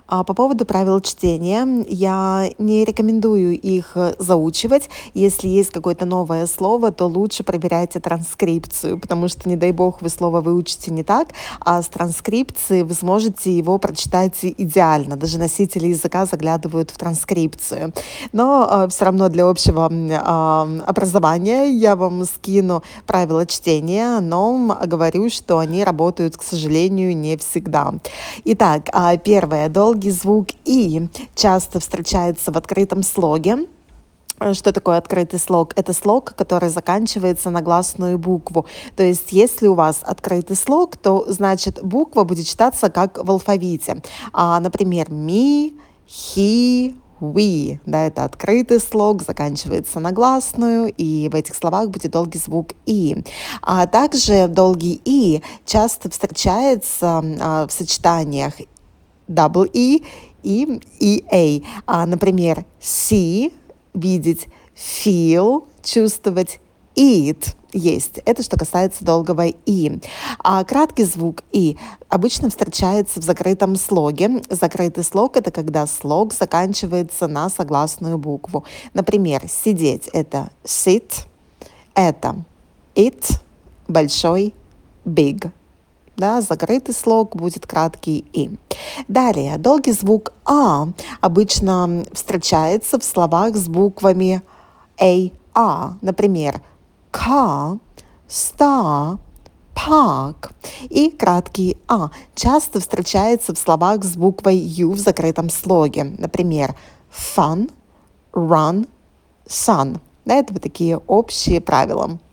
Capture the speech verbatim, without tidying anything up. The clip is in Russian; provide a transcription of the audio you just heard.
А по поводу правил чтения, я не рекомендую их э, заучивать. Если есть какое-то новое слово, то лучше проверяйте транскрипцию, потому что, не дай бог, вы слово выучите не так, а с транскрипции вы сможете его прочитать идеально. Даже носители языка заглядывают в транскрипцию. Но все равно для общего м, а, образования я вам скину правила чтения, но м, говорю, что они работают, к сожалению, не всегда. Итак, а, первое. Долгий звук «и» часто встречается в открытом слоге. Э, Что такое открытый слог? Это слог, который заканчивается на гласную букву. То есть, если у вас открытый слог, то значит буква будет читаться как в алфавите. А, например, ми, хи, we. Да, это открытый слог, заканчивается на гласную, и в этих словах будет долгий звук «и». А также долгий «и» часто встречается а, в сочетаниях double E и и a. А, например, see — видеть, feel — чувствовать, eat — есть. Это что касается долгого «и». А краткий звук «и» обычно встречается в закрытом слоге. Закрытый слог — это когда слог заканчивается на согласную букву. Например, сидеть — это sit, это it, большой — big. Да, закрытый слог будет краткий «и». Далее, долгий звук «а» обычно встречается в словах с буквами «a», «а». Например, car, star, park. И краткий «а» часто встречается в словах с буквой «ю» в закрытом слоге. Например, fun, run, sun. Да, это вот такие общие правила.